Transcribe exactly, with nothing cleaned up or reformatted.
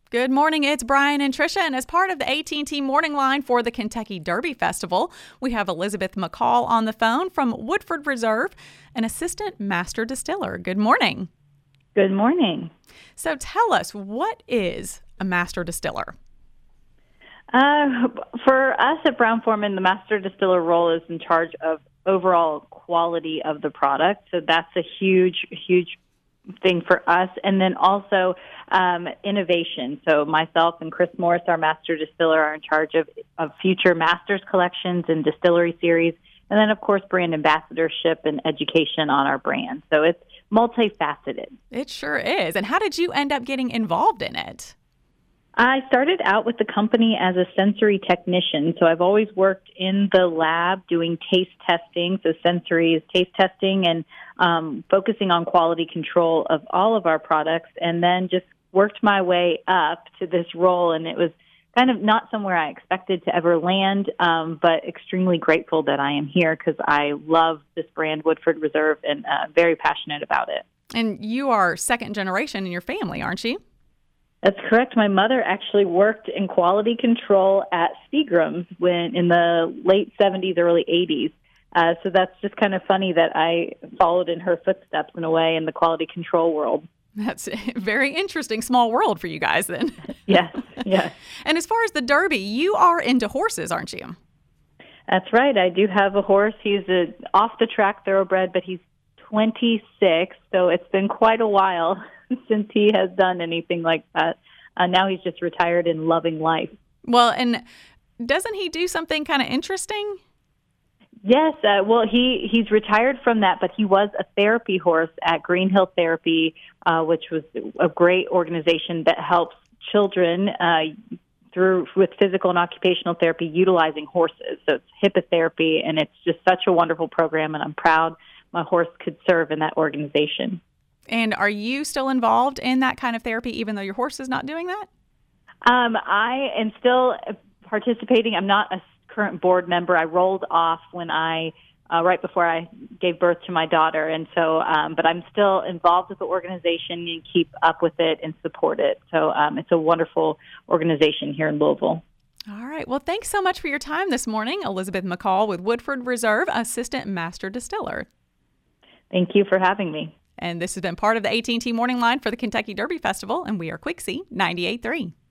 Good morning. It's Brian and Tricia, and as part of the A T and T Morning Line for the Kentucky Derby Festival, we have Elizabeth McCall on the phone from Woodford Reserve, an assistant master distiller. Good morning. Good morning. So tell us, what is a master distiller? Uh, for us at Brown-Forman, the master distiller role is in charge of overall quality of the product. So that's a huge, huge thing for us. And then also um, innovation. So myself and Chris Morris, our master distiller, are in charge of, of future masters collections and distillery series. And then, of course, brand ambassadorship and education on our brand. So it's multifaceted. It sure is. And how did you end up getting involved in it? I started out with the company as a sensory technician, so I've always worked in the lab doing taste testing. So sensory is taste testing and um, focusing on quality control of all of our products, and then just worked my way up to this role, and it was kind of not somewhere I expected to ever land, um, but extremely grateful that I am here because I love this brand, Woodford Reserve, and uh, very passionate about it. And you are second generation in your family, aren't you? That's correct. My mother actually worked in quality control at Seagram's when in the late seventies, early eighties. Uh, so that's just kind of funny that I followed in her footsteps in a way in the quality control world. That's a very interesting small world for you guys then. Yes, yes. And as far as the Derby, you are into horses, aren't you? That's right. I do have a horse. He's a off-the-track thoroughbred, but he's twenty-six, so it's been quite a while since he has done anything like that. Uh, now he's just retired and loving life. Well, and doesn't he do something kind of interesting? Yes. Uh, well, he, he's retired from that, but he was a therapy horse at Green Hill Therapy, uh, which was a great organization that helps children uh, through with physical and occupational therapy utilizing horses. So it's hippotherapy, and it's just such a wonderful program, and I'm proud my horse could serve in that organization. And are you still involved in that kind of therapy, even though your horse is not doing that? Um, I am still participating. I'm not a current board member. I rolled off when I, uh, right before I gave birth to my daughter. And so, um, but I'm still involved with the organization and keep up with it and support it. So um, it's a wonderful organization here in Louisville. All right. Well, thanks so much for your time this morning. Elizabeth McCall with Woodford Reserve, Assistant Master Distiller. Thank you for having me. And this has been part of the A T and T Morning Line for the Kentucky Derby Festival, and we are Quixie ninety-eight point three.